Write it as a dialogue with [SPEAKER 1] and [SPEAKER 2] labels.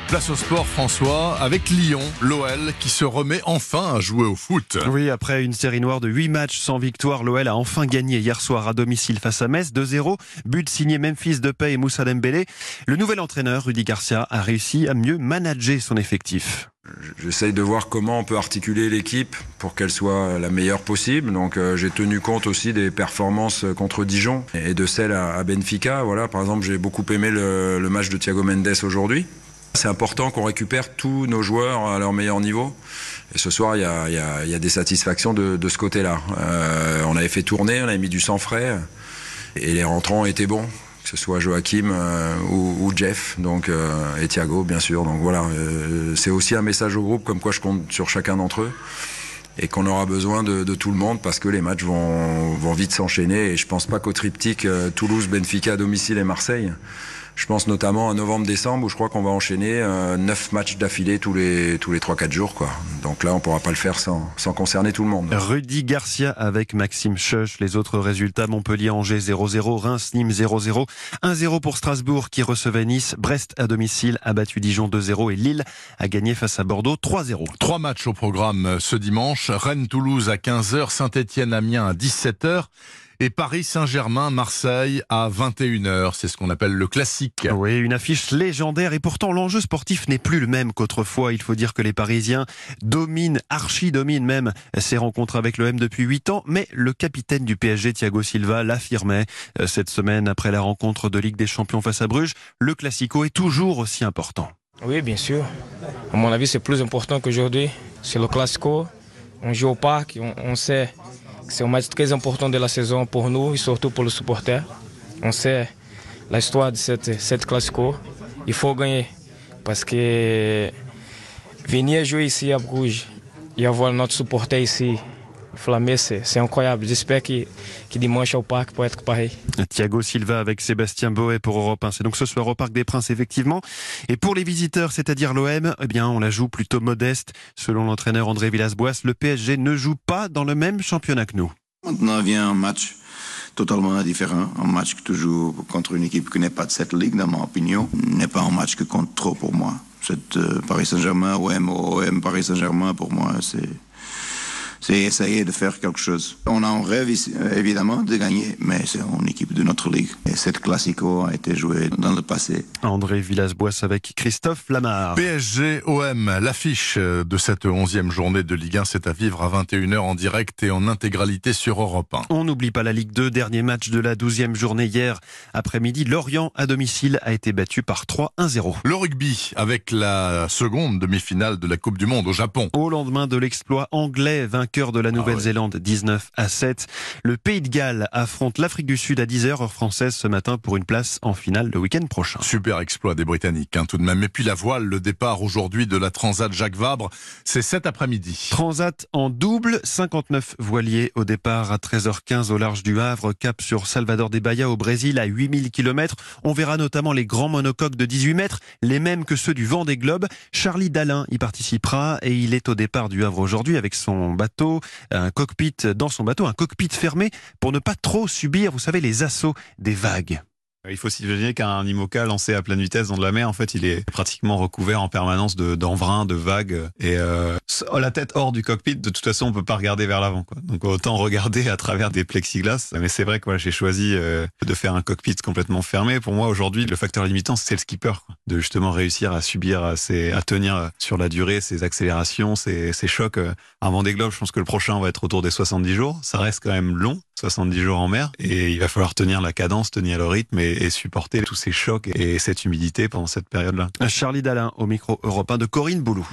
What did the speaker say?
[SPEAKER 1] Place au sport, François, avec Lyon, l'OL qui se remet enfin à jouer au foot.
[SPEAKER 2] Oui, après une série noire de 8 matchs sans victoire, l'OL a enfin gagné hier soir à domicile face à Metz, 2-0. But signé Memphis Depay et Moussa Dembélé. Le nouvel entraîneur, Rudy Garcia, a réussi à mieux manager son effectif.
[SPEAKER 3] J'essaye de voir comment on peut articuler l'équipe pour qu'elle soit la meilleure possible. Donc j'ai tenu compte aussi des performances contre Dijon et de celles à Benfica. Voilà, par exemple, j'ai beaucoup aimé le match de Thiago Mendes aujourd'hui. C'est important qu'on récupère tous nos joueurs à leur meilleur niveau. Et ce soir, il y a des satisfactions de ce côté-là. On avait fait tourner, on avait mis du sang frais et les rentrants étaient bons. Que ce soit Joachim ou Jeff, donc, et Thiago bien sûr. Donc voilà, c'est aussi un message au groupe comme quoi je compte sur chacun d'entre eux et qu'on aura besoin de tout le monde parce que les matchs vont vite s'enchaîner. Et je pense pas qu'au triptyque Toulouse, Benfica à domicile et Marseille. Je pense notamment à novembre-décembre où je crois qu'on va enchaîner 9 matchs d'affilée tous les 3-4 jours, quoi. Donc là, on pourra pas le faire sans concerner tout le monde.
[SPEAKER 2] Rudy Garcia avec Maxime Scheuch. Les autres résultats: Montpellier-Angers 0-0, Reims-Nîmes 0-0, 1-0 pour Strasbourg qui recevait Nice, Brest à domicile a battu Dijon 2-0 et Lille a gagné face à Bordeaux 3-0.
[SPEAKER 1] 3 matchs au programme ce dimanche. Rennes-Toulouse à 15h, Saint-Étienne-Amiens à 17h. Et Paris-Saint-Germain-Marseille à 21h. C'est ce qu'on appelle le classique.
[SPEAKER 2] Oui, une affiche légendaire et pourtant l'enjeu sportif n'est plus le même qu'autrefois. Il faut dire que les Parisiens dominent, archi-dominent même ces rencontres avec l'OM depuis 8 ans. Mais le capitaine du PSG, Thiago Silva, l'affirmait cette semaine après la rencontre de Ligue des Champions face à Bruges. Le Classico est toujours aussi important.
[SPEAKER 4] Oui, bien sûr. À mon avis, c'est plus important qu'aujourd'hui. C'est le Classico. On joue au parc, on sait... C'est un match très important de la saison pour nous et surtout pour les supporters. On sait l'histoire de cette Classico. Il faut gagner parce que venir jouer ici à Bruges et avoir notre supporter ici, Flamé, c'est incroyable. J'espère que dimanche au parc peut être pareil.
[SPEAKER 2] Thiago Silva avec Sébastien Boët pour Europe 1. C'est donc ce soir au Parc des Princes, effectivement. Et pour les visiteurs, c'est-à-dire l'OM, eh bien, on la joue plutôt modeste. Selon l'entraîneur André Villas-Boas, le PSG ne joue pas dans le même championnat que nous.
[SPEAKER 5] Maintenant vient un match totalement différent. Un match que tu joues contre une équipe qui n'est pas de cette ligue, dans mon opinion, n'est pas un match qui compte trop pour moi. Cette Paris Saint-Germain, OM, Paris Saint-Germain, pour moi, c'est essayer de faire quelque chose. On a un rêve, évidemment, de gagner, mais c'est une équipe de notre ligue. Et cette Classico a été jouée dans le passé.
[SPEAKER 2] André Villas-Boas avec Christophe Lamar.
[SPEAKER 1] PSG-OM, l'affiche de cette 11e journée de Ligue 1, c'est à vivre à 21h en direct et en intégralité sur Europe 1.
[SPEAKER 2] On n'oublie pas la Ligue 2, dernier match de la 12e journée hier après-midi. Lorient, à domicile, a été battu par 3-1-0.
[SPEAKER 1] Le rugby, avec la seconde demi-finale de la Coupe du Monde au Japon.
[SPEAKER 2] Au lendemain de l'exploit anglais, vainqueur de la Nouvelle-Zélande 19-7. Le Pays de Galles affronte l'Afrique du Sud à 10h, heure française ce matin, pour une place en finale le week-end prochain.
[SPEAKER 1] Super exploit des Britanniques, tout de même. Et puis la voile, le départ aujourd'hui de la Transat Jacques Vabre, c'est cet après-midi.
[SPEAKER 2] Transat en double, 59 voiliers au départ à 13h15 au large du Havre, cap sur Salvador de Bahia au Brésil à 8000 km. On verra notamment les grands monocoques de 18 mètres, les mêmes que ceux du Vendée Globe. Charlie Dalin y participera et il est au départ du Havre aujourd'hui avec son bateau, un cockpit dans son bateau, un cockpit fermé pour ne pas trop subir, vous savez, les assauts des vagues.
[SPEAKER 6] Il faut s'imaginer qu'un IMOCA lancé à pleine vitesse dans de la mer, en fait, il est pratiquement recouvert en permanence d'embrun, de vagues. Et la tête hors du cockpit, de toute façon, on peut pas regarder vers l'avant, quoi. Donc autant regarder à travers des plexiglas. Mais c'est vrai que voilà, j'ai choisi de faire un cockpit complètement fermé. Pour moi, aujourd'hui, le facteur limitant, c'est le skipper, quoi. De justement réussir à subir, à tenir sur la durée ces accélérations, ces chocs. Un Vendée Globe, je pense que le prochain va être autour des 70 jours. Ça reste quand même long, 70 jours en mer. Et il va falloir tenir la cadence, tenir le rythme et supporter tous ces chocs et cette humidité pendant cette période-là.
[SPEAKER 2] Charlie Dalin au micro Europe 1 de Corinne Boulou.